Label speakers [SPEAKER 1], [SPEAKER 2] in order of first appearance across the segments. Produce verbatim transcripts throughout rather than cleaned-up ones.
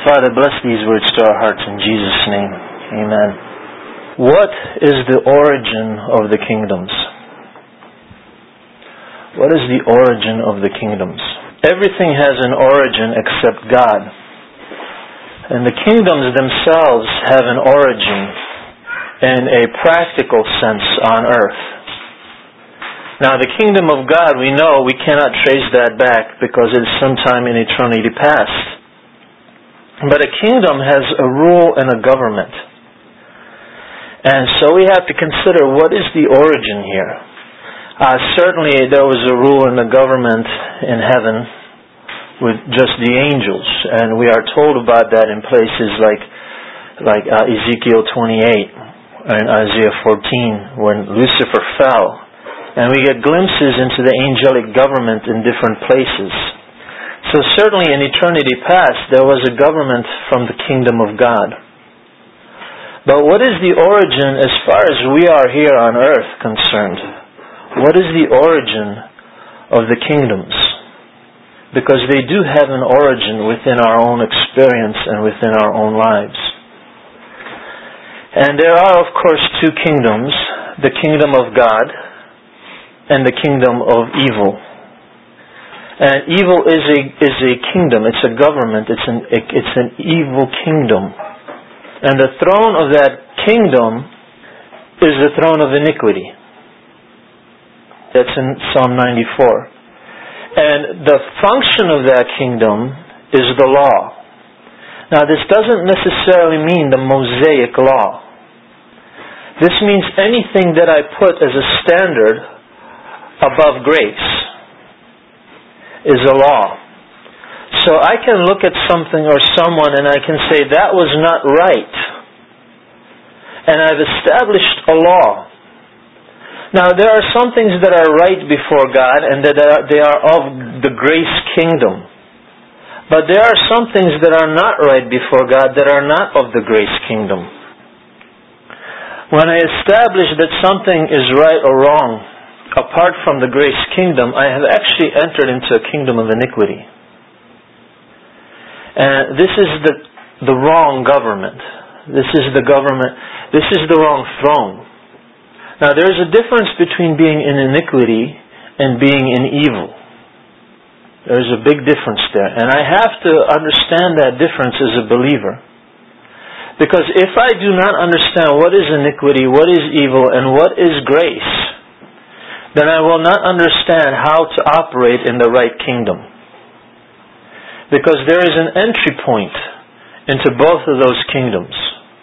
[SPEAKER 1] Father, bless these words to our hearts in Jesus' name. Amen. What is the origin of the kingdoms? What is the origin of the kingdoms? Everything has an origin except God. And the kingdoms themselves have an origin in a practical sense on earth. Now, the kingdom of God, we know we cannot trace that back because it's sometime in eternity past. But a kingdom has a rule and a government. And so we have to consider, what is the origin here? Uh, certainly there was a rule in the government in heaven with just the angels. And we are told about that in places like like uh, Ezekiel twenty-eight and Isaiah fourteen when Lucifer fell. And we get glimpses into the angelic government in different places. So certainly in eternity past, there was a government from the kingdom of God. But what is the origin as far as we are here on earth concerned? What is the origin of the kingdoms? Because they do have an origin within our own experience and within our own lives. And there are, of course, two kingdoms, the kingdom of God and the kingdom of evil. And evil is a is a kingdom, it's a government, it's an it's an evil kingdom. And the throne of that kingdom is the throne of iniquity. That's in Psalm ninety-four. And the function of that kingdom is the law. Now, this doesn't necessarily mean the Mosaic law. This means anything that I put as a standard above grace is a law. So I can look at something or someone and I can say, that was not right. And I've established a law. Now, there are some things that are right before God and that are, they are of the grace kingdom. But there are some things that are not right before God that are not of the grace kingdom. When I establish that something is right or wrong apart from the grace kingdom, I have actually entered into a kingdom of iniquity. And this is the, the wrong government. This is the government, this is the wrong throne. Now, there's a difference between being in iniquity and being in evil. There's a big difference there. And I have to understand that difference as a believer. Because if I do not understand what is iniquity, what is evil, and what is grace, then I will not understand how to operate in the right kingdom. Because there is an entry point into both of those kingdoms.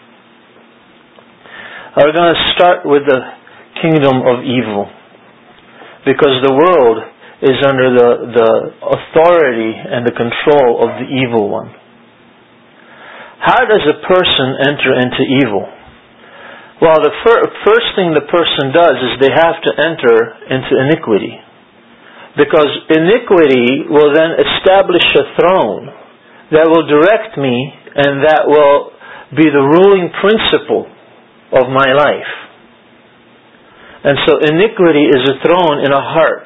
[SPEAKER 1] We're going to start with the kingdom of evil, because the world is under the, the authority and the control of the evil one. How does a person enter into evil? Well, the fir- first thing the person does is they have to enter into iniquity, because iniquity will then establish a throne that will direct me and that will be the ruling principle of my life. And so iniquity is a throne in a heart.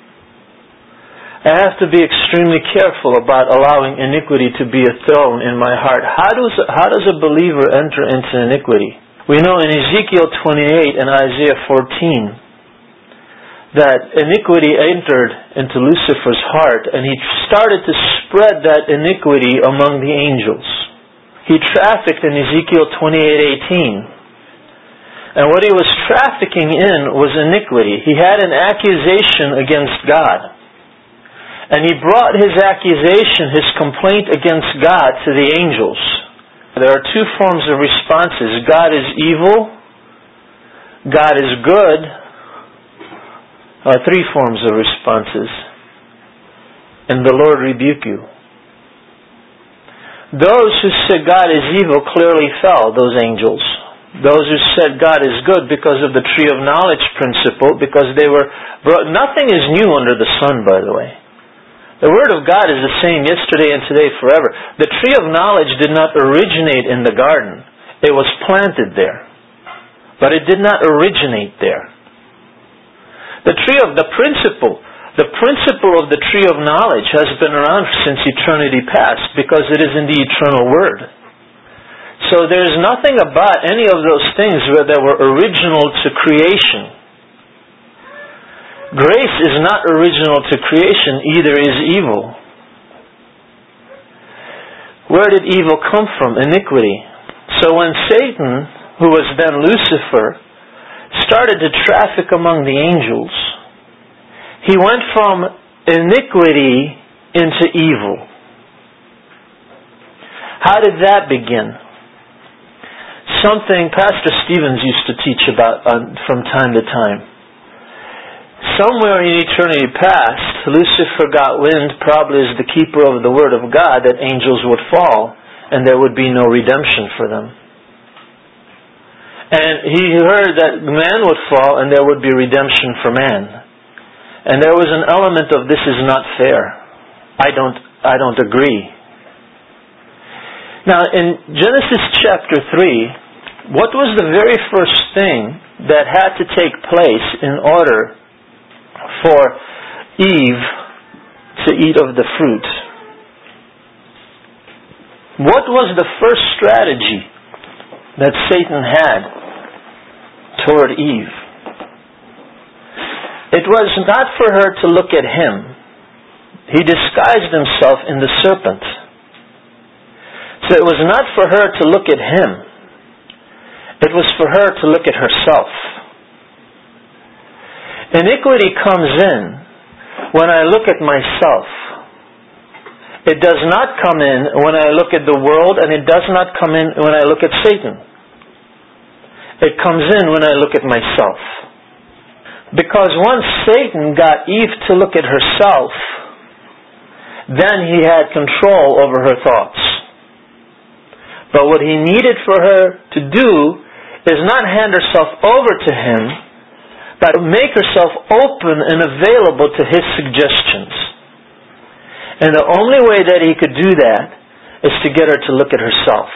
[SPEAKER 1] I have to be extremely careful about allowing iniquity to be a throne in my heart. How does, how does a believer enter into iniquity? We know in Ezekiel twenty-eight and Isaiah fourteen that iniquity entered into Lucifer's heart and he started to spread that iniquity among the angels. He trafficked in Ezekiel twenty-eight eighteen. And what he was trafficking in was iniquity. He had an accusation against God. And he brought his accusation, his complaint against God to the angels. There are two forms of responses. God is evil. God is good. Uh, three forms of responses. And the Lord rebuke you. Those who said God is evil clearly fell, those angels. Those who said God is good because of the tree of knowledge principle, because they were brought, nothing is new under the sun, by the way. The Word of God is the same yesterday and today forever. The tree of knowledge did not originate in the garden. It was planted there. But it did not originate there. The tree of the principle, The principle of the tree of knowledge has been around since eternity past because it is in the eternal Word. So there's nothing about any of those things that were original to creation. Grace is not original to creation, either is evil. Where did evil come from? Iniquity. So when Satan, who was then Lucifer, started to traffic among the angels, he went from iniquity into evil. How did that begin? Something Pastor Stevens used to teach about uh, from time to time. Somewhere in eternity past, Lucifer got wind, probably as the keeper of the Word of God, that angels would fall and there would be no redemption for them. And he heard that man would fall and there would be redemption for man. And there was an element of, this is not fair. I don't, I don't agree. Now, in Genesis chapter three, what was the very first thing that had to take place in order for Eve to eat of the fruit? What was the first strategy that Satan had toward Eve? It was not for her to look at him. He disguised himself in the serpent. So it was not for her to look at him. It was for her to look at herself. Iniquity comes in when I look at myself. It does not come in when I look at the world, and it does not come in when I look at Satan. It comes in when I look at myself. Because once Satan got Eve to look at herself, then he had control over her thoughts. But what he needed for her to do is not hand herself over to him, but make herself open and available to his suggestions. And the only way that he could do that is to get her to look at herself.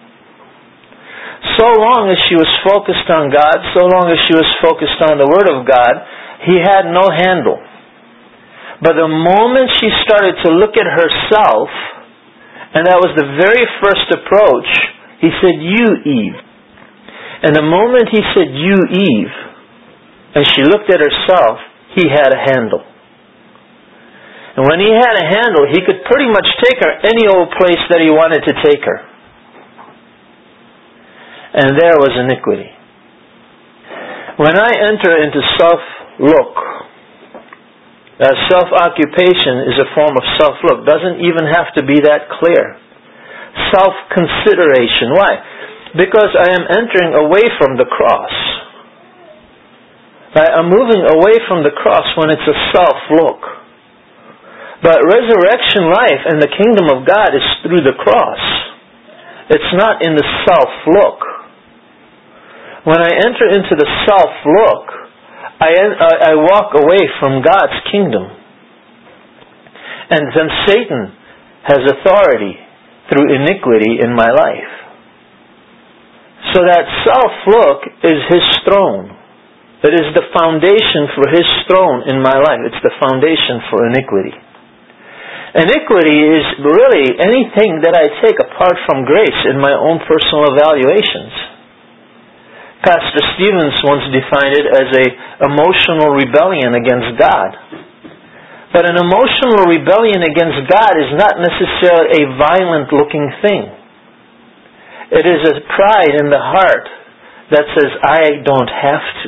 [SPEAKER 1] So long as she was focused on God, so long as she was focused on the Word of God, he had no handle. But the moment she started to look at herself, and that was the very first approach, he said, "You, Eve." And the moment he said, "You, Eve," and she looked at herself, he had a handle. And when he had a handle, he could pretty much take her any old place that he wanted to take her. And there was iniquity. When I enter into self-look, uh, self-occupation is a form of self-look. Doesn't even have to be that clear. Self-consideration. Why? Because I am entering away from the cross. I'm moving away from the cross when it's a self-look. But resurrection life and the kingdom of God is through the cross. It's not in the self-look. When I enter into the self-look, I, I walk away from God's kingdom. And then Satan has authority through iniquity in my life. So that self-look is his throne. It is the foundation for his throne in my life. It's the foundation for iniquity. Iniquity is really anything that I take apart from grace in my own personal evaluations. Pastor Stevens once defined it as a emotional rebellion against God. But an emotional rebellion against God is not necessarily a violent-looking thing. It is a pride in the heart that says, "I don't have to."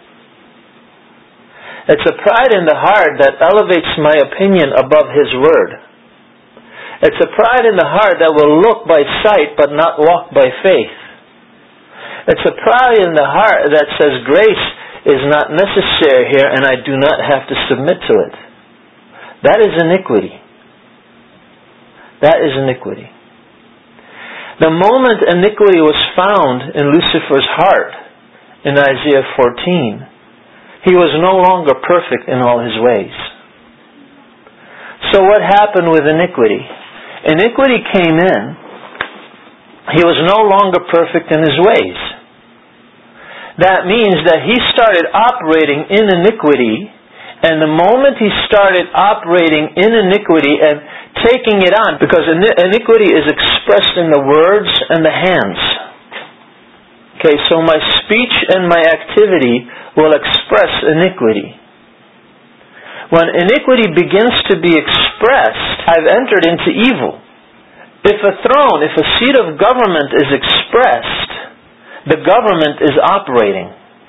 [SPEAKER 1] It's a pride in the heart that elevates my opinion above His Word. It's a pride in the heart that will look by sight but not walk by faith. It's a pride in the heart that says grace is not necessary here and I do not have to submit to it. That is iniquity. That is iniquity. The moment iniquity was found in Lucifer's heart in Isaiah fourteen, he was no longer perfect in all his ways. So what happened with iniquity? Iniquity came in. He was no longer perfect in his ways. That means that he started operating in iniquity, And the moment he started operating in iniquity and taking it on, because iniquity is expressed in the words and the hands. Okay, so my speech and my activity will express iniquity. When iniquity begins to be expressed, I've entered into evil. If a throne, if a seat of government is expressed, the government is operating.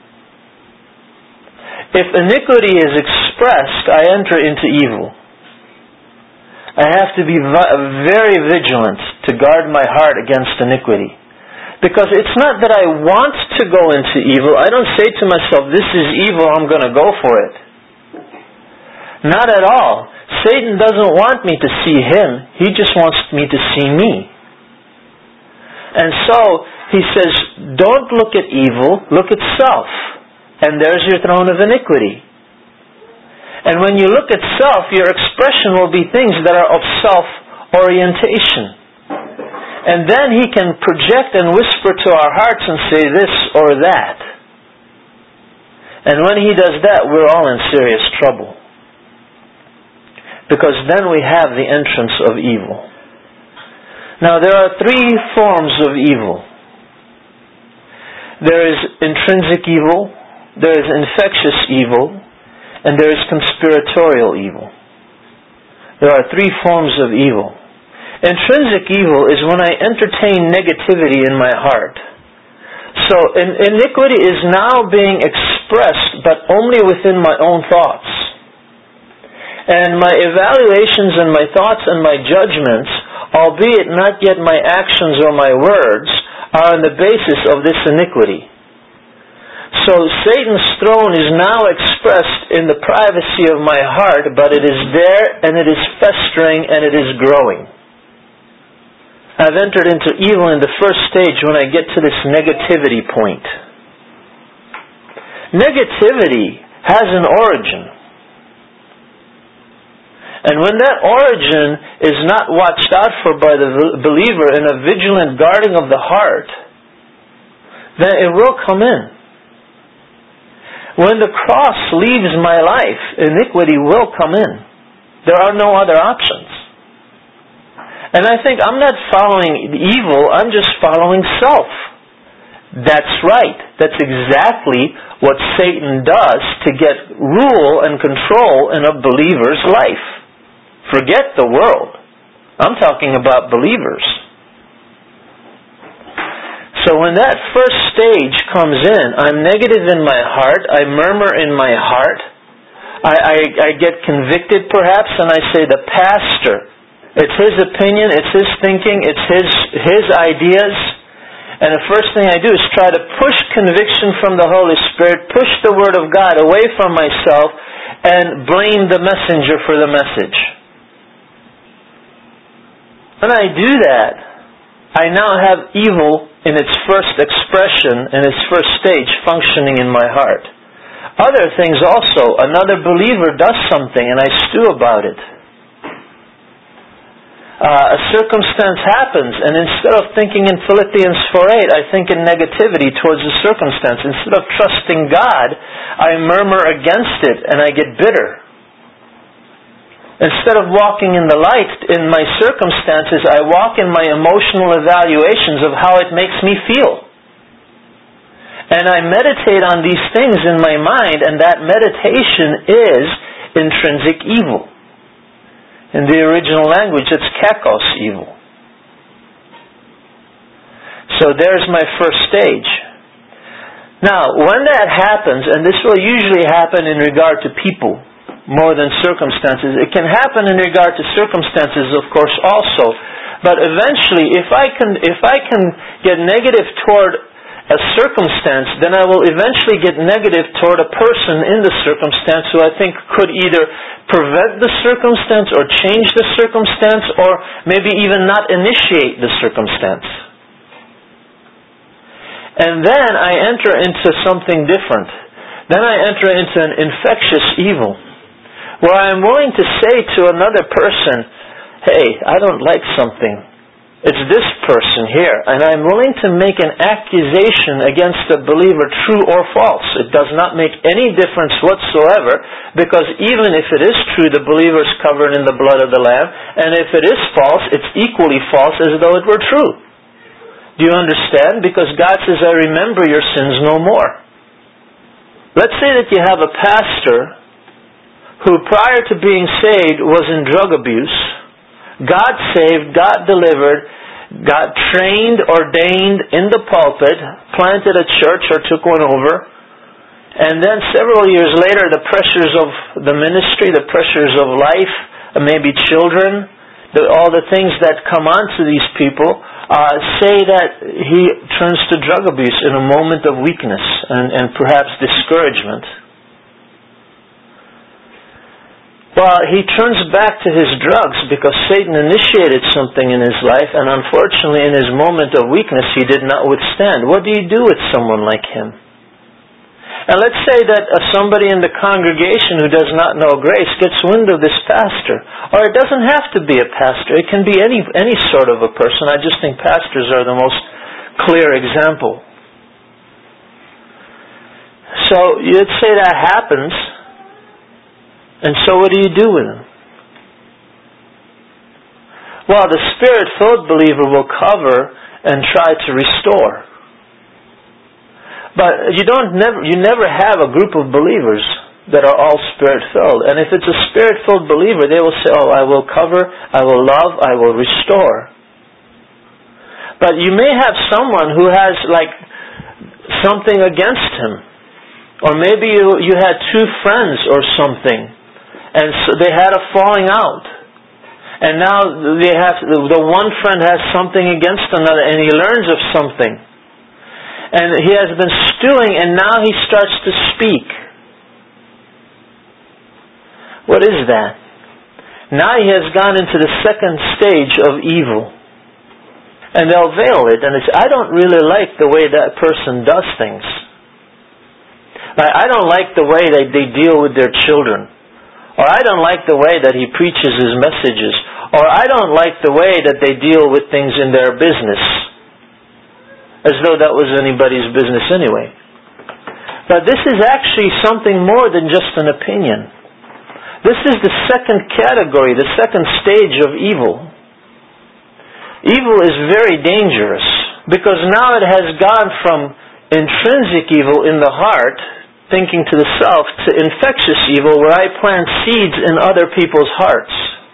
[SPEAKER 1] If iniquity is expressed, I enter into evil. I have to be very vigilant to guard my heart against iniquity. Because it's not that I want to go into evil. I don't say to myself, this is evil, I'm going to go for it. Not at all. Satan doesn't want me to see him. He just wants me to see me. And so, he says, don't look at evil, look at self. And there's your throne of iniquity. And when you look at self, your expression will be things that are of self-orientation. And then he can project and whisper to our hearts and say this or that. And when he does that, we're all in serious trouble. Because then we have the entrance of evil. Now there are three forms of evil. There is intrinsic evil, there is infectious evil, and there is conspiratorial evil. There are three forms of evil. Intrinsic evil is when I entertain negativity in my heart. So iniquity is now being expressed, but only within my own thoughts. And my evaluations and my thoughts and my judgments, albeit not yet my actions or my words, are on the basis of this iniquity. So Satan's throne is now expressed in the privacy of my heart, but it is there and it is festering and it is growing. I've entered into evil in the first stage when I get to this negativity point. Negativity has an origin. And when that origin is not watched out for by the believer in a vigilant guarding of the heart, then it will come in. When the cross leaves my life, iniquity will come in. There are no other options. And I think I'm not following evil, I'm just following self. That's right. That's exactly what Satan does to get rule and control in a believer's life. Forget the world. I'm talking about believers. So when that first stage comes in, I'm negative in my heart, I murmur in my heart, I, I, I get convicted perhaps, and I say, the pastor, it's his opinion, it's his thinking, it's his, his ideas, and the first thing I do is try to push conviction from the Holy Spirit, push the Word of God away from myself, and blame the messenger for the message. When I do that, I now have evil in its first expression, in its first stage, functioning in my heart. Other things also, another believer does something and I stew about it. Uh, a circumstance happens, and instead of thinking in Philippians four eight, I think in negativity towards the circumstance. Instead of trusting God, I murmur against it and I get bitter. Instead of walking in the light in my circumstances, I walk in my emotional evaluations of how it makes me feel. And I meditate on these things in my mind, and that meditation is intrinsic evil. In the original language, it's kakos evil. So there's my first stage. Now, when that happens, and this will usually happen in regard to people, more than circumstances. It can happen in regard to circumstances, of course, also. But eventually, if I can, if I can get negative toward a circumstance, then I will eventually get negative toward a person in the circumstance who I think could either prevent the circumstance or change the circumstance or maybe even not initiate the circumstance. And then I enter into something different. Then I enter into an infectious evil, where I'm willing to say to another person, hey, I don't like something. It's this person here, and I'm willing to make an accusation against a believer, true or false. It does not make any difference whatsoever, because even if it is true, the believer is covered in the blood of the Lamb, and if it is false, it's equally false as though it were true. Do you understand? Because God says, I remember your sins no more. Let's say that you have a pastor who prior to being saved was in drug abuse, got saved, got delivered, got trained, ordained in the pulpit, planted a church or took one over, and then several years later the pressures of the ministry, the pressures of life, maybe children, the, all the things that come onto these people, uh, say that he turns to drug abuse in a moment of weakness and, and perhaps discouragement. Well, he turns back to his drugs because Satan initiated something in his life, and unfortunately in his moment of weakness he did not withstand. What do you do with someone like him? And let's say that uh, somebody in the congregation who does not know grace gets wind of this pastor. Or it doesn't have to be a pastor. It can be any any sort of a person. I just think pastors are the most clear example. So let's say that happens. And so what do you do with him? Well, the Spirit-filled believer will cover and try to restore. But you don't never you never have a group of believers that are all Spirit-filled. And if it's a Spirit-filled believer, they will say, oh, I will cover, I will love, I will restore. But you may have someone who has like something against him. Or maybe you, you had two friends or something. And so they had a falling out. And now they have the one friend has something against another, and he learns of something. And he has been stewing, and now he starts to speak. What is that? Now he has gone into the second stage of evil. And they'll veil it, and it's, I don't really like the way that person does things. I don't like the way that they deal with their children. Or I don't like the way that he preaches his messages. Or I don't like the way that they deal with things in their business. As though that was anybody's business anyway. But this is actually something more than just an opinion. This is the second category, the second stage of evil. Evil is very dangerous. Because now it has gone from intrinsic evil in the heart, thinking to the self, to infectious evil where I plant seeds in other people's hearts.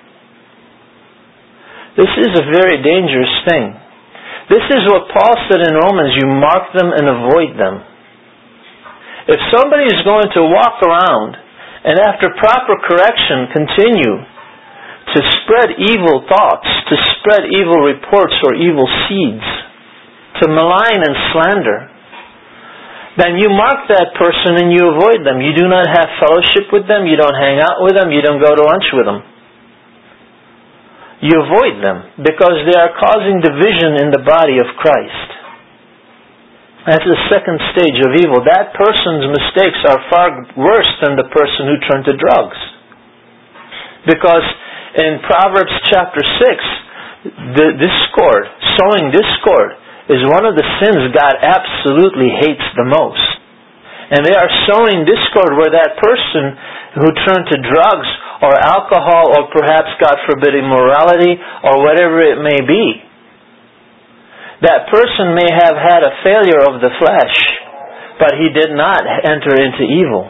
[SPEAKER 1] This is a very dangerous thing. This is what Paul said in Romans, you mark them and avoid them. If somebody is going to walk around and after proper correction continue to spread evil thoughts, to spread evil reports or evil seeds, to malign and slander, then you mark that person and you avoid them. You do not have fellowship with them. You don't hang out with them. You don't go to lunch with them. You avoid them because they are causing division in the body of Christ. That's the second stage of evil. That person's mistakes are far worse than the person who turned to drugs. Because in Proverbs chapter six, the discord, sowing discord, is one of the sins God absolutely hates the most. And they are sowing discord where that person who turned to drugs or alcohol or perhaps, God forbid, immorality or whatever it may be, that person may have had a failure of the flesh, but he did not enter into evil.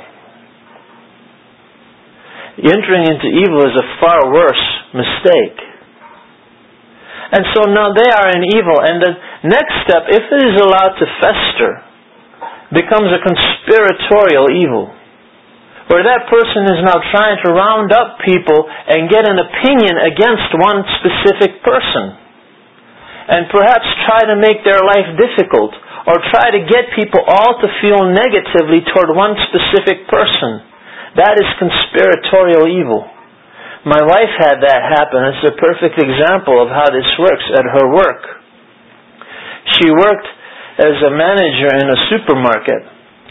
[SPEAKER 1] Entering into evil is a far worse mistake. And so now they are in evil. And the next step, if it is allowed to fester, becomes a conspiratorial evil. Where that person is now trying to round up people and get an opinion against one specific person. And perhaps try to make their life difficult. Or try to get people all to feel negatively toward one specific person. That is conspiratorial evil. My wife had that happen. It's a perfect example of how this works at her work. She worked as a manager in a supermarket.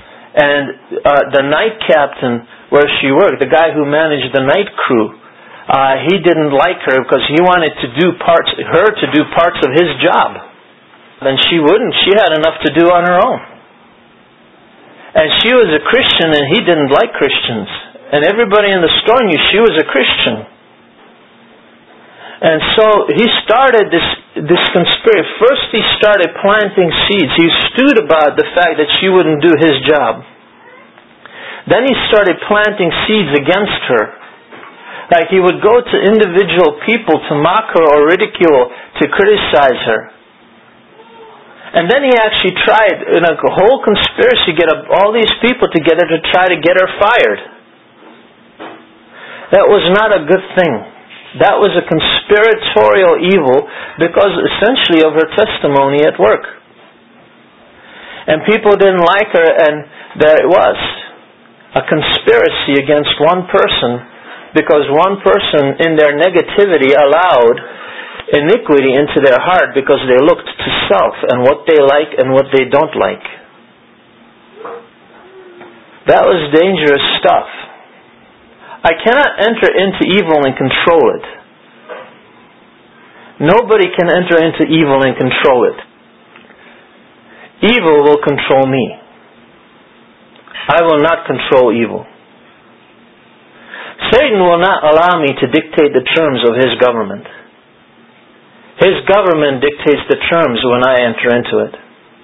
[SPEAKER 1] And uh, the night captain where she worked, the guy who managed the night crew, uh, he didn't like her because he wanted to do parts, her to do parts of his job. And she wouldn't. She had enough to do on her own. And she was a Christian and he didn't like Christians. And everybody in the store knew she was a Christian. And so he started this this conspiracy. First he started planting seeds. He stewed about the fact that she wouldn't do his job. Then he started planting seeds against her. Like he would go to individual people to mock her or ridicule, to criticize her. And then he actually tried, in a whole conspiracy, get all these people together to try to get her fired. That was not a good thing. That was a conspiratorial evil because essentially of her testimony at work. And people didn't like her, and there it was. A conspiracy against one person because one person in their negativity allowed iniquity into their heart because they looked to self and what they like and what they don't like. That was dangerous stuff. I cannot enter into evil and control it. Nobody can enter into evil and control it. Evil will control me. I will not control evil. Satan will not allow me to dictate the terms of his government. His government dictates the terms when I enter into it.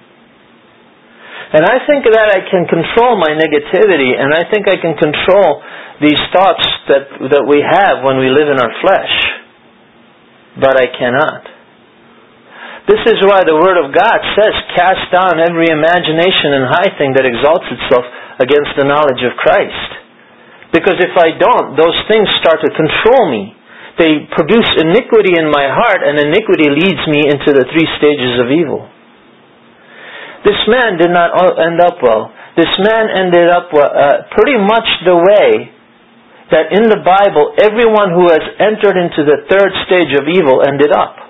[SPEAKER 1] And I think that I can control my negativity, and I think I can control these thoughts that that we have when we live in our flesh. But I cannot. This is why the Word of God says, cast down every imagination and high thing that exalts itself against the knowledge of Christ. Because if I don't, those things start to control me. They produce iniquity in my heart, and iniquity leads me into the three stages of evil. This man did not end up well. This man ended up well, uh, pretty much the way that in the Bible, everyone who has entered into the third stage of evil ended up.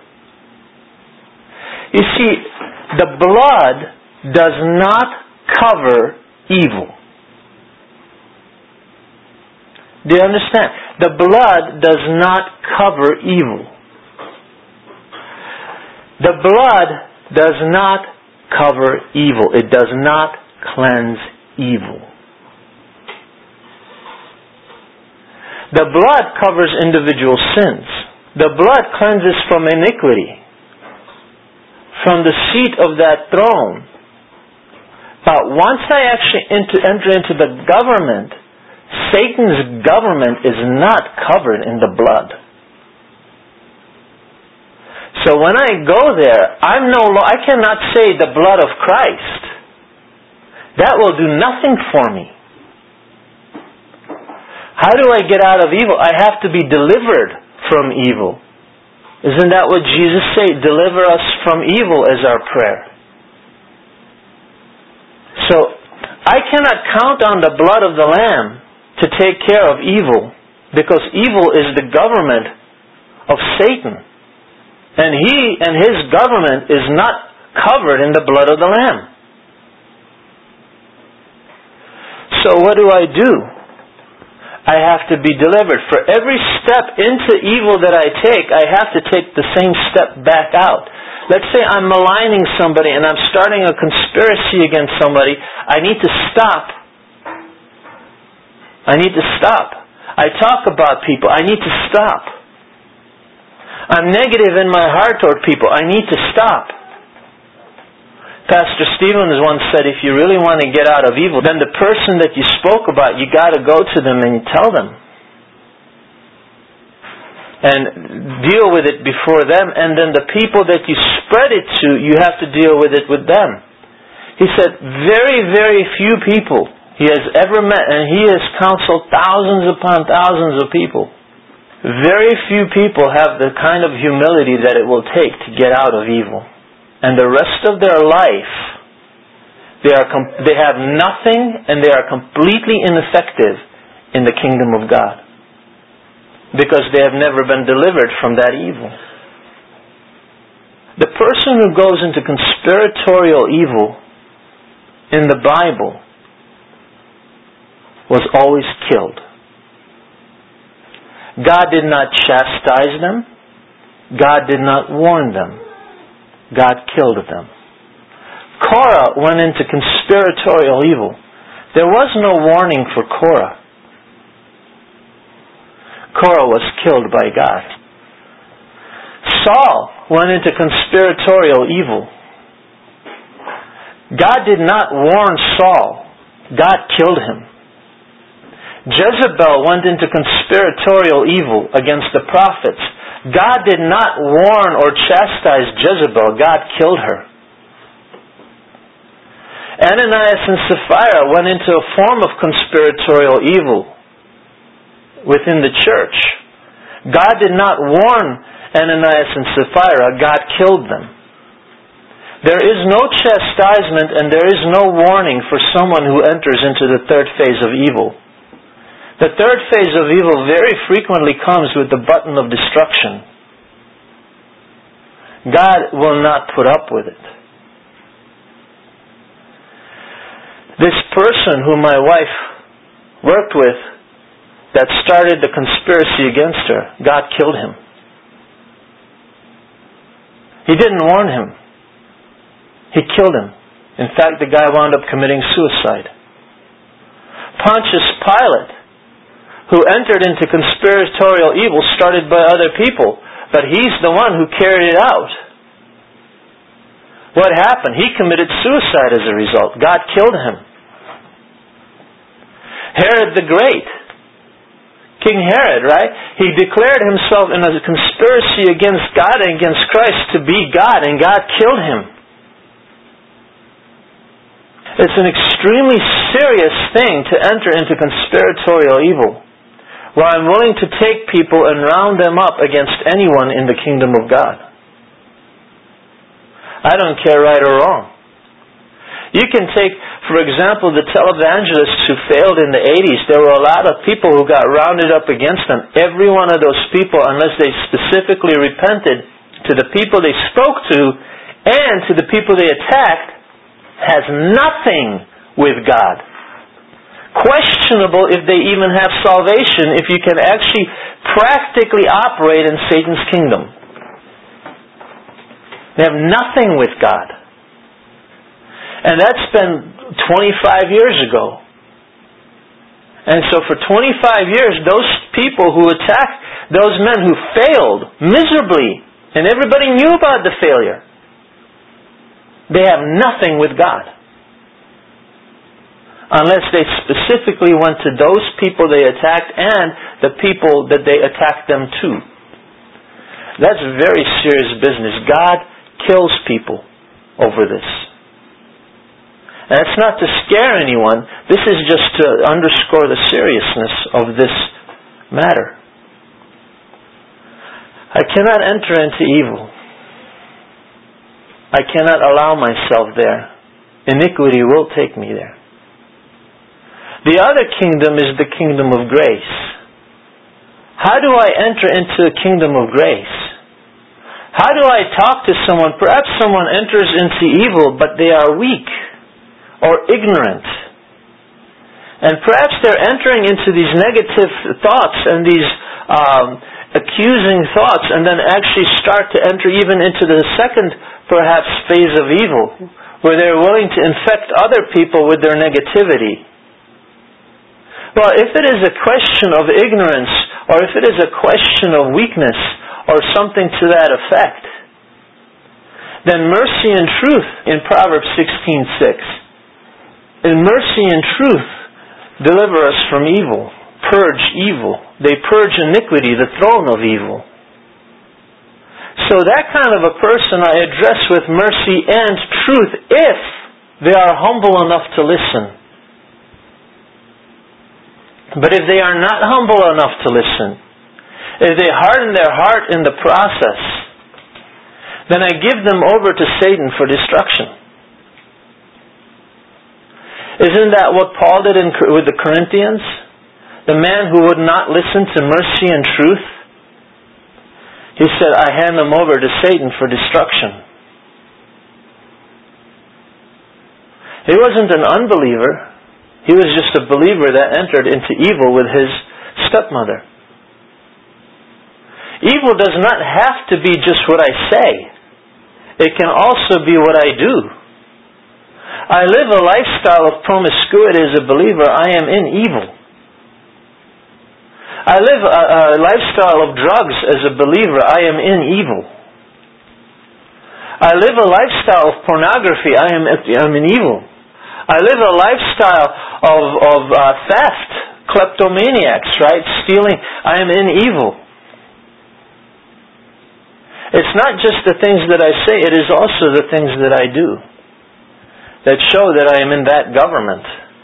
[SPEAKER 1] You see, the blood does not cover evil. Do you understand? The blood does not cover evil. The blood does not cover evil. It does not cleanse evil. The blood covers individual sins. The blood cleanses from iniquity, from the seat of that throne. But once I actually enter into the government, Satan's government is not covered in the blood. So when I go there, I'm no lo- I cannot say the blood of Christ. That will do nothing for me. How do I get out of evil? I have to be delivered from evil. Isn't that what Jesus said? Deliver us from evil is our prayer. So I cannot count on the blood of the Lamb to take care of evil, because evil is the government of Satan. And he and his government is not covered in the blood of the Lamb. So what do I do? I have to be delivered. For every step into evil that I take, I have to take the same step back out. Let's say I'm maligning somebody and I'm starting a conspiracy against somebody. I need to stop. I need to stop. I talk about people. I need to stop. I'm negative in my heart toward people. I need to stop. Pastor Stevens once said, if you really want to get out of evil, then the person that you spoke about, you got to go to them and you tell them. And deal with it before them. And then the people that you spread it to, you have to deal with it with them. He said, very, very few people he has ever met, and he has counseled thousands upon thousands of people. Very few people have the kind of humility that it will take to get out of evil. And the rest of their life, they are com- they have nothing, and they are completely ineffective in the kingdom of God. Because they have never been delivered from that evil. The person who goes into conspiratorial evil in the Bible was always killed. God did not chastise them. God did not warn them. God killed them. Korah went into conspiratorial evil. There was no warning for Korah. Korah was killed by God. Saul went into conspiratorial evil. God did not warn Saul. God killed him. Jezebel went into conspiratorial evil against the prophets. God did not warn or chastise Jezebel. God killed her. Ananias and Sapphira went into a form of conspiratorial evil within the church. God did not warn Ananias and Sapphira. God killed them. There is no chastisement and there is no warning for someone who enters into the third phase of evil. The third phase of evil very frequently comes with the button of destruction. God will not put up with it. This person whom my wife worked with that started the conspiracy against her, God killed him. He didn't warn him. He killed him. In fact, the guy wound up committing suicide. Pontius Pilate, who entered into conspiratorial evil started by other people, but he's the one who carried it out. What happened? He committed suicide as a result. God killed him. Herod the Great, King Herod, right? He declared himself in a conspiracy against God and against Christ to be God, and God killed him. It's an extremely serious thing to enter into conspiratorial evil, where I'm willing to take people and round them up against anyone in the kingdom of God. I don't care right or wrong. You can take, for example, the televangelists who failed in the eighties. There were a lot of people who got rounded up against them. Every one of those people, unless they specifically repented to the people they spoke to and to the people they attacked, has nothing with God. Questionable if they even have salvation, if you can actually practically operate in Satan's kingdom. They have nothing with God. And that's been twenty-five years ago. And so for twenty-five years, those people who attacked, those men who failed miserably, and everybody knew about the failure, they have nothing with God. Unless they specifically went to those people they attacked and the people that they attacked them to. That's very serious business. God kills people over this. And it's not to scare anyone. This is just to underscore the seriousness of this matter. I cannot enter into evil. I cannot allow myself there. Iniquity will take me there. The other kingdom is the kingdom of grace. How do I enter into the kingdom of grace? How do I talk to someone? Perhaps someone enters into evil, but they are weak or ignorant. And perhaps they're entering into these negative thoughts and these um, accusing thoughts, and then actually start to enter even into the second, perhaps, phase of evil, where they're willing to infect other people with their negativity. Well, if it is a question of ignorance, or if it is a question of weakness, or something to that effect, then mercy and truth in Proverbs sixteen six. In mercy and truth deliver us from evil, purge evil. They purge iniquity, the throne of evil. So that kind of a person I address with mercy and truth if they are humble enough to listen. But if they are not humble enough to listen, if they harden their heart in the process, then I give them over to Satan for destruction. Isn't that what Paul did in, with the Corinthians? The man who would not listen to mercy and truth, he said, I hand them over to Satan for destruction. He wasn't an unbeliever. He was just a believer that entered into evil with his stepmother. Evil does not have to be just what I say. It can also be what I do. I live a lifestyle of promiscuity as a believer. I am in evil. I live a, a lifestyle of drugs as a believer. I am in evil. I live a lifestyle of pornography. I am, I am in evil. I live a lifestyle of, of uh, theft, kleptomaniacs, right? Stealing. I am in evil. It's not just the things that I say, it is also the things that I do that show that I am in that government.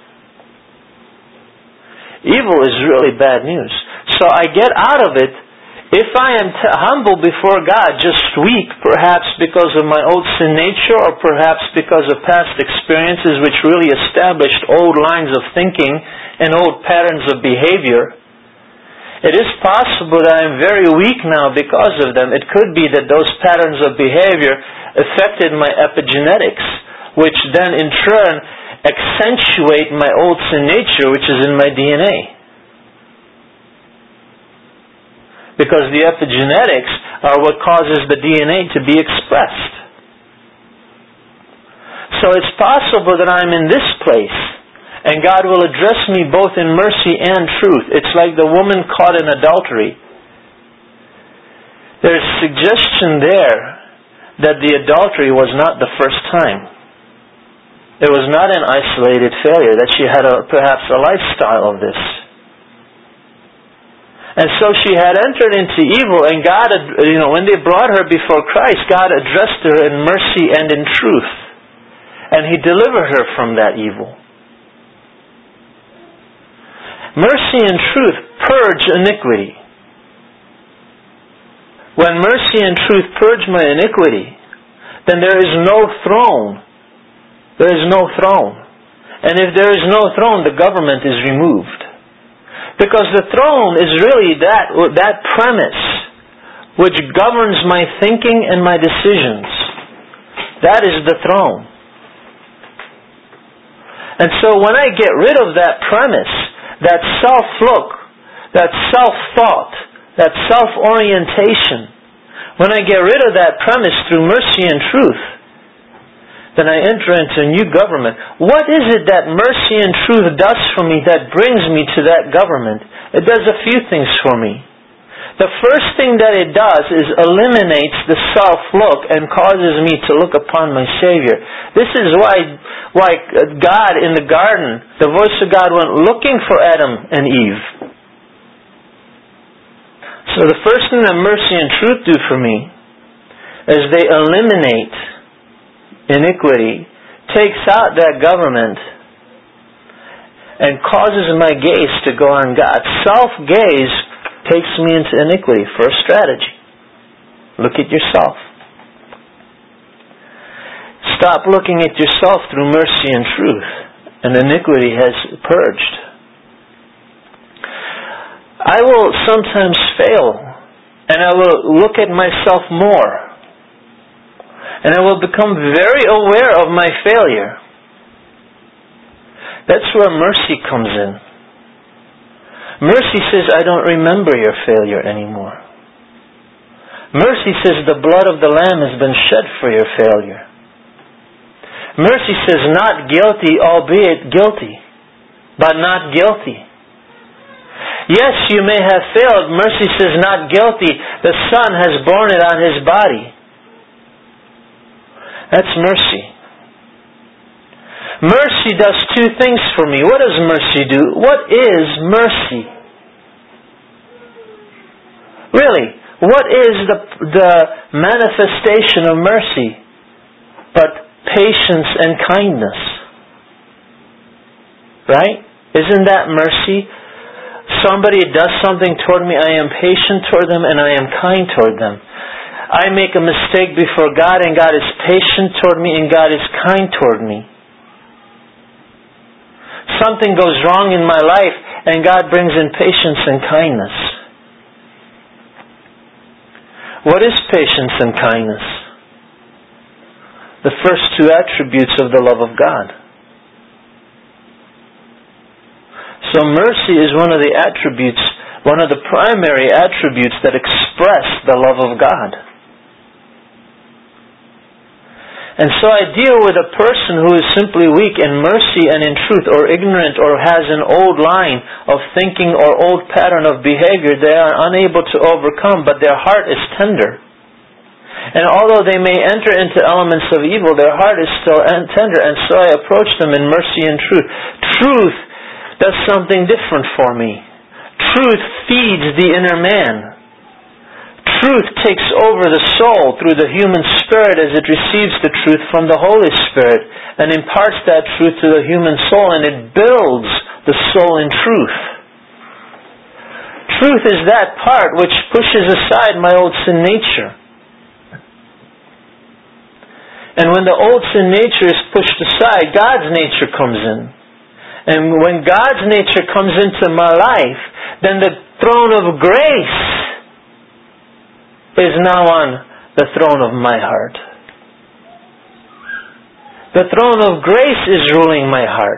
[SPEAKER 1] Evil is really bad news. So I get out of it if I am t- humble before God, just weak perhaps because of my old sin nature or perhaps because of past experiences which really established old lines of thinking and old patterns of behavior. It is possible that I am very weak now because of them. It could be that those patterns of behavior affected my epigenetics, which then in turn accentuate my old sin nature, which is in my D N A. Because the epigenetics are what causes the D N A to be expressed. So it's possible that I'm in this place, and God will address me both in mercy and truth. It's like the woman caught in adultery. There's suggestion there that the adultery was not the first time. It was not an isolated failure, that she had a, perhaps a lifestyle of this. And so she had entered into evil, and God, you know, when they brought her before Christ, God addressed her in mercy and in truth. And He delivered her from that evil. Mercy and truth purge iniquity. When mercy and truth purge my iniquity, then there is no throne. There is no throne. And if there is no throne, the government is removed. Because the throne is really that, that premise which governs my thinking and my decisions. That is the throne. And so when I get rid of that premise, that self-look, that self-thought, that self-orientation, when I get rid of that premise through mercy and truth, then I enter into a new government. What is it that mercy and truth does for me that brings me to that government? It does a few things for me. The first thing that it does is eliminates the self-look and causes me to look upon my Savior. This is why, why God in the garden, the voice of God went looking for Adam and Eve. So the first thing that mercy and truth do for me is they eliminate iniquity, takes out that government, and causes my gaze to go on God. Self-gaze takes me into iniquity. First strategy. Look at yourself. Stop looking at yourself through mercy and truth, and iniquity has purged. I will sometimes fail, and I will look at myself more. And I will become very aware of my failure. That's where mercy comes in. Mercy says, I don't remember your failure anymore. Mercy says, the blood of the Lamb has been shed for your failure. Mercy says, not guilty, albeit guilty, but not guilty. Yes, you may have failed. Mercy says, not guilty. The Son has borne it on His body. That's mercy. Mercy does two things for me. What does mercy do? What is mercy? Really, what is the, the manifestation of mercy but patience and kindness? Right? Isn't that mercy? Somebody does something toward me, I am patient toward them and I am kind toward them. I make a mistake before God and God is patient toward me and God is kind toward me. Something goes wrong in my life and God brings in patience and kindness. What is patience and kindness? The first two attributes of the love of God. So mercy is one of the attributes, one of the primary attributes that expresses express the love of God. And so I deal with a person who is simply weak in mercy and in truth, or ignorant, or has an old line of thinking or old pattern of behavior they are unable to overcome, but their heart is tender. And although they may enter into elements of evil, their heart is still tender, and so I approach them in mercy and truth. Truth does something different for me. Truth feeds the inner man. Truth takes over the soul through the human spirit as it receives the truth from the Holy Spirit and imparts that truth to the human soul, and it builds the soul in truth. Truth is that part which pushes aside my old sin nature. And when the old sin nature is pushed aside, God's nature comes in. And when God's nature comes into my life, then the throne of grace is now on the throne of my heart. The throne of grace is ruling my heart.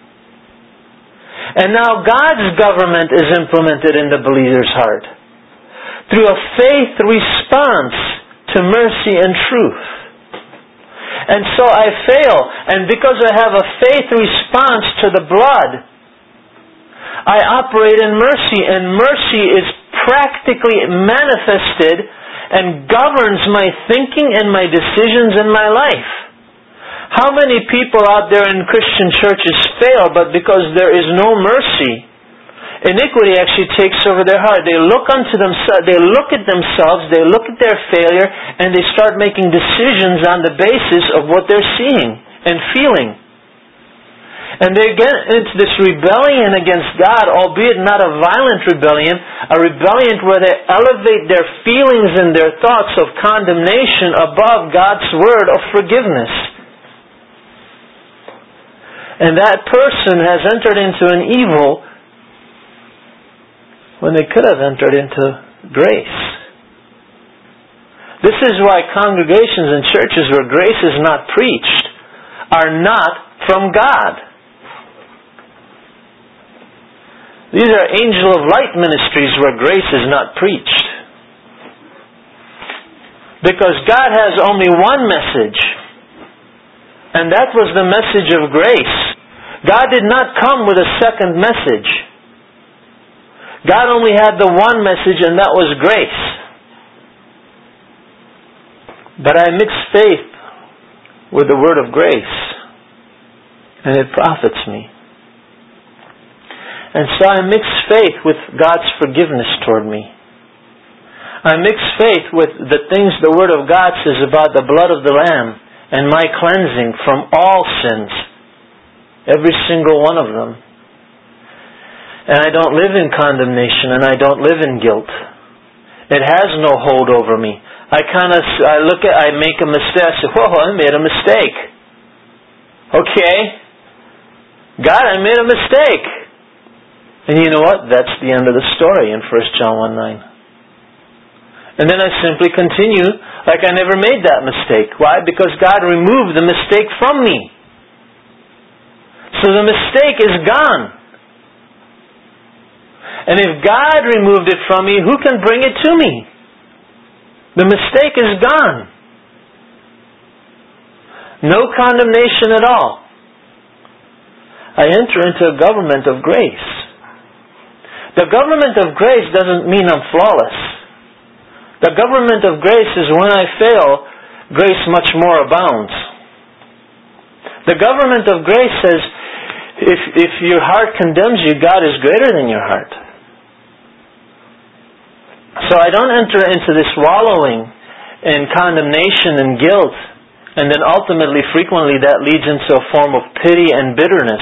[SPEAKER 1] And now God's government is implemented in the believer's heart through a faith response to mercy and truth. And so I fail, and because I have a faith response to the blood, I operate in mercy, and mercy is practically manifested and governs my thinking and my decisions in my life. How many people out there in Christian churches fail, but because there is no mercy, iniquity actually takes over their heart. They look unto themselves, they look at themselves, they look at their failure, and they start making decisions on the basis of what they're seeing and feeling. And they get into this rebellion against God, albeit not a violent rebellion, a rebellion where they elevate their feelings and their thoughts of condemnation above God's word of forgiveness. And that person has entered into an evil when they could have entered into grace. This is why congregations and churches where grace is not preached are not from God. These are angel of light ministries where grace is not preached. Because God has only one message, and that was the message of grace. God did not come with a second message. God only had the one message, and that was grace. But I mix faith with the word of grace, and it profits me. And so I mix faith with God's forgiveness toward me. I mix faith with the things the Word of God says about the blood of the Lamb and my cleansing from all sins. Every single one of them. And I don't live in condemnation, and I don't live in guilt. It has no hold over me. I kind of, I look at, I make a mistake, I say, whoa, I made a mistake. Okay. God, I made a mistake. And you know what? That's the end of the story in First John one nine. And then I simply continue like I never made that mistake. Why? Because God removed the mistake from me. So the mistake is gone. And if God removed it from me, who can bring it to me? The mistake is gone. No condemnation at all. I enter into a government of grace. The government of grace doesn't mean I'm flawless. The government of grace is when I fail, grace much more abounds. The government of grace says, if, if your heart condemns you, God is greater than your heart. So I don't enter into this wallowing in condemnation and guilt, and then ultimately, frequently, that leads into a form of pity and bitterness.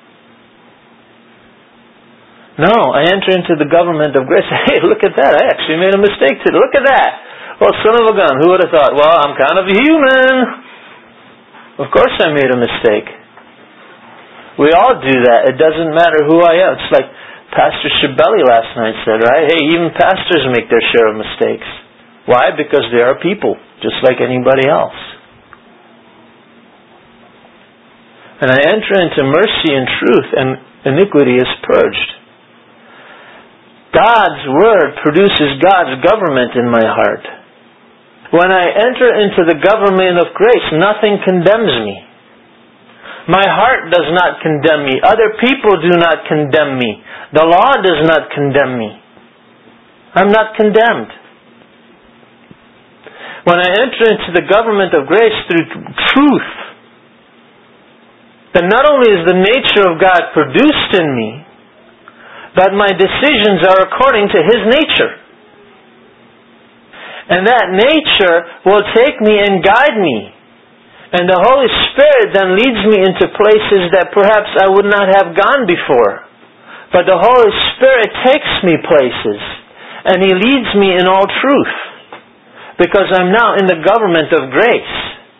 [SPEAKER 1] No, I enter into the government of grace. Hey, look at that. I actually made a mistake today. Look at that. Well, son of a gun, who would have thought? Well, I'm kind of human. Of course I made a mistake. We all do that. It doesn't matter who I am. It's like Pastor Shibeli last night said, right? Hey, even pastors make their share of mistakes. Why? Because they are people, just like anybody else. And I enter into mercy and truth, and iniquity is purged. God's Word produces God's government in my heart. When I enter into the government of grace, nothing condemns me. My heart does not condemn me. Other people do not condemn me. The law does not condemn me. I'm not condemned. When I enter into the government of grace through truth, then not only is the nature of God produced in me, but my decisions are according to His nature. And that nature will take me and guide me. And the Holy Spirit then leads me into places that perhaps I would not have gone before. But the Holy Spirit takes me places, and He leads me in all truth. Because I'm now in the government of grace.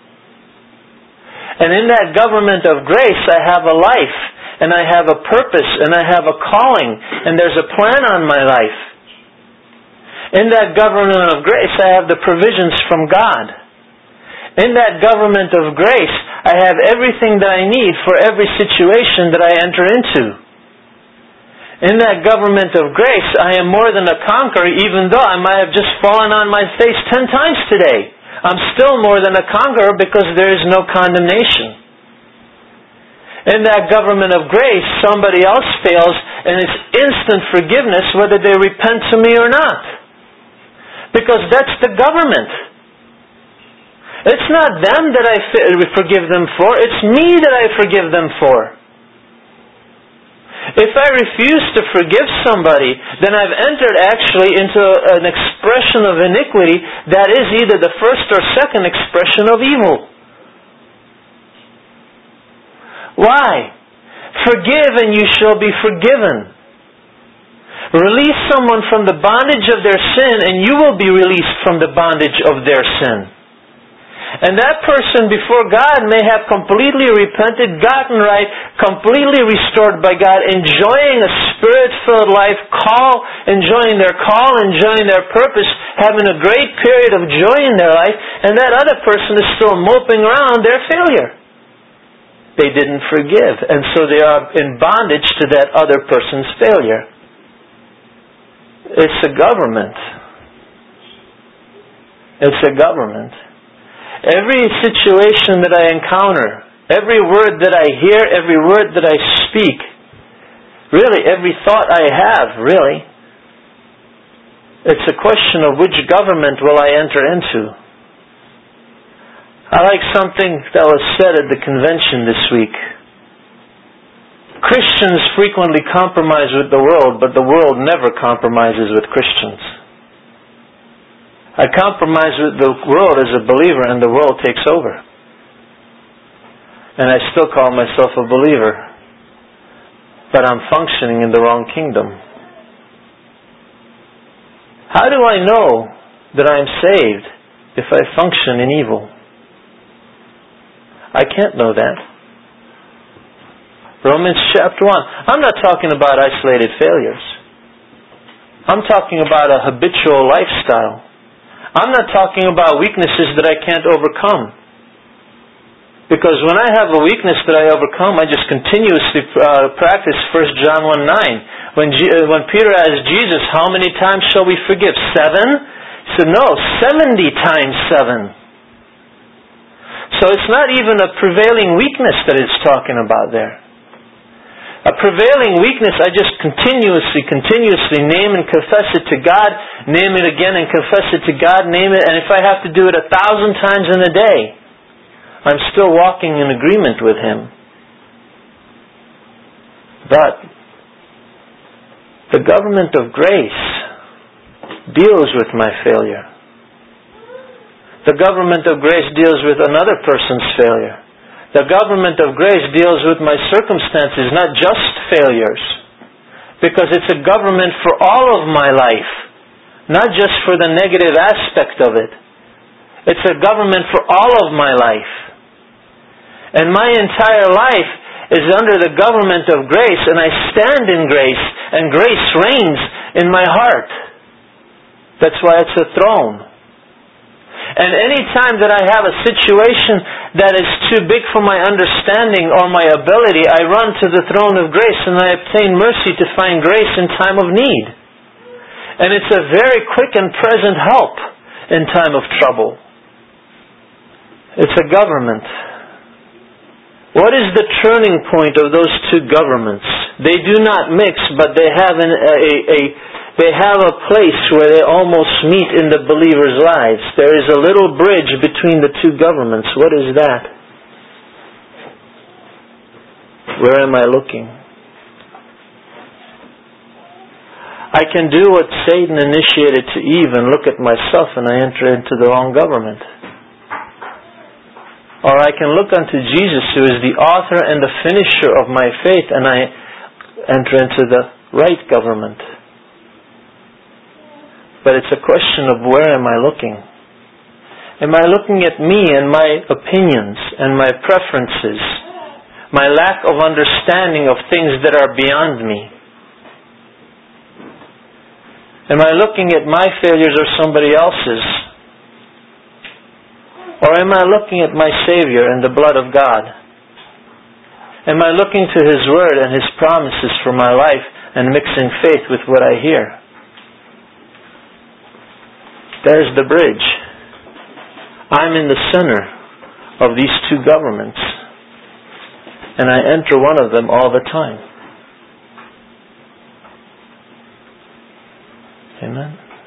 [SPEAKER 1] And in that government of grace, I have a life, and I have a purpose, and I have a calling, and there's a plan on my life. In that government of grace, I have the provisions from God. In that government of grace, I have everything that I need for every situation that I enter into. In that government of grace, I am more than a conqueror, even though I might have just fallen on my face ten times today. I'm still more than a conqueror because there is no condemnation. In that government of grace, somebody else fails, and it's instant forgiveness whether they repent to me or not. Because that's the government. It's not them that I forgive them for, it's me that I forgive them for. If I refuse to forgive somebody, then I've entered actually into an expression of iniquity that is either the first or second expression of evil. Why? Forgive and you shall be forgiven. Release someone from the bondage of their sin and you will be released from the bondage of their sin. And that person before God may have completely repented, gotten right, completely restored by God, enjoying a Spirit-filled life, call, enjoying their call, enjoying their purpose, having a great period of joy in their life, and that other person is still moping around their failure. They didn't forgive, and so they are in bondage to that other person's failure. It's a government. It's a government. Every situation that I encounter, every word that I hear, every word that I speak, really every thought I have, really, it's a question of which government will I enter into. I like something that was said at the convention this week. Christians frequently compromise with the world, but the world never compromises with Christians. I compromise with the world as a believer and the world takes over. And I still call myself a believer. But I'm functioning in the wrong kingdom. How do I know that I'm saved if I function in evil? I can't know that. Romans chapter one. I'm not talking about isolated failures. I'm talking about a habitual lifestyle. I'm not talking about weaknesses that I can't overcome. Because when I have a weakness that I overcome, I just continuously uh, practice First John one nine. When, G- uh, when Peter asked Jesus, how many times shall we forgive? Seven? He said, no, seventy times seven. So it's not even a prevailing weakness that it's talking about there. A prevailing weakness, I just continuously, continuously name and confess it to God, name it again and confess it to God, name it, and if I have to do it a thousand times in a day, I'm still walking in agreement with Him. But the government of grace deals with my failure. The government of grace deals with another person's failure. The government of grace deals with my circumstances, not just failures. Because it's a government for all of my life, not just for the negative aspect of it. It's a government for all of my life. And my entire life is under the government of grace, and I stand in grace, and grace reigns in my heart. That's why it's a throne. And any time that I have a situation that is too big for my understanding or my ability, I run to the throne of grace and I obtain mercy to find grace in time of need. And it's a very quick and present help in time of trouble. It's a government. What is the turning point of those two governments? They do not mix, but they have an, a, a they have a place where they almost meet in the believers' lives. There is a little bridge between the two governments. What is that? Where am I looking? I can do what Satan initiated to Eve and look at myself and I enter into the wrong government. Or I can look unto Jesus, who is the author and the finisher of my faith, and I enter into the right government. But it's a question of where am I looking? Am I looking at me and my opinions and my preferences, my lack of understanding of things that are beyond me? Am I looking at my failures or somebody else's? Or am I looking at my Savior and the blood of God? Am I looking to His Word and His promises for my life and mixing faith with what I hear? There's the bridge. I'm in the center of these two governments, and I enter one of them all the time. Amen.